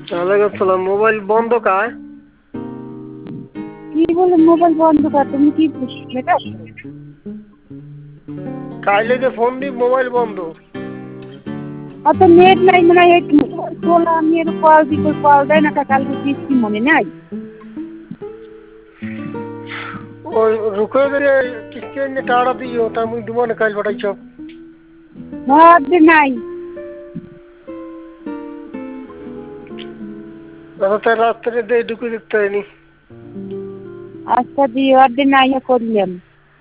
ওয়ালাইকুম আসসালাম। মোবাইল বন্ধ কায়? কি বলে মোবাইল বন্ধ কর? তুমি কি বুঝলে? কাইলে যে ফোন দি মোবাইল বন্ধ। অত নেট নাই মনে হয়। তোলা আমি এর কল দিব, কল দেয় না কালকে বৃষ্টি মনে নাই। ওই রুকে গেলে কিস্তি এনে টাকা দিও, তা মুই দিব না কাইল পাঠাইছ। ঘর নাই। তাই রাত্রে দিয়ে ঢুকে দেখতে হয়নি। আচ্ছা দিয়ে অর্ধেক নাই করলাম।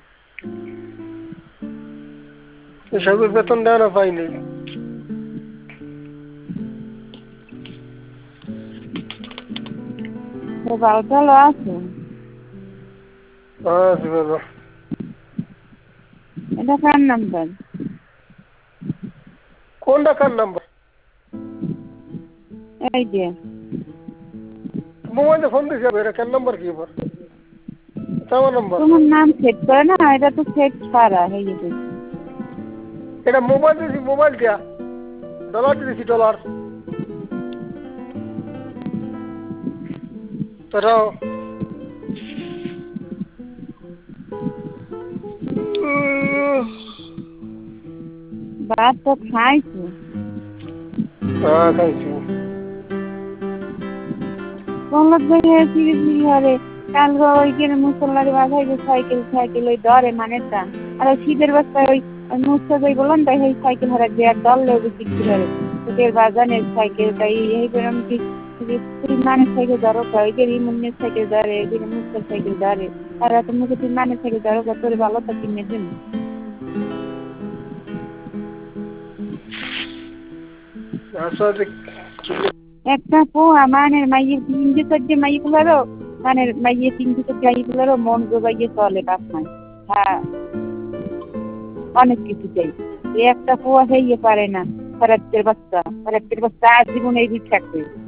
সবুজ বেতন দেয় না পাইনি। ভালো ভালো আছে। হ্যাঁ শিবাদা। এটা কার নাম্বার? কোনটা কার নাম্বার? এই যে মোবাইলে ফোন দিছে, এটা কার নাম্বার কি এবার? এটা আমার নাম্বার। তোমার নাম সেট করে না, এটা তো সেট ছাড়া হয়ে গেছে। এটা মোবাইল দিয়েছি, মোবাইল দিয়া ডলার দিয়েছি, ডলার। তারাও ভাত তো খাইছো? হ্যাঁ খাইছি। তোমার ঘরে কালকে ওইখানে মুসল্লারি বাধাই যে সাইকেল সাইকেল ওই দরে মানে টান আর শীতের বস্তায় ওই মুসা যাই বললাম তাই সেই সাইকেল হারা যে আর দল লেগে শিখতে পারে তোদের বাগানের সাইকেলটাই এই বেরম কি মানের সাইকেল ধরো ওইদের ইমনের সাইকেল ধরে এদের মুসার সাইকেল ধরে আর এত মুখে তুই মানের সাইকেল ধরো তোর ভালো তো কিনে দিন। একটা পোয়া মানের মাইয়ের তিনটে চারটে মাইগুলারও মানের মাইয়ের তিনটে চারটে মাইগুলারও মন জোগাইয়ে চলে বাপ নাই। হ্যাঁ অনেক কিছু চাই, একটা পোয়া হইয়ে পারে না। খরাতের বাচ্চা আজীবন এই থাকবে।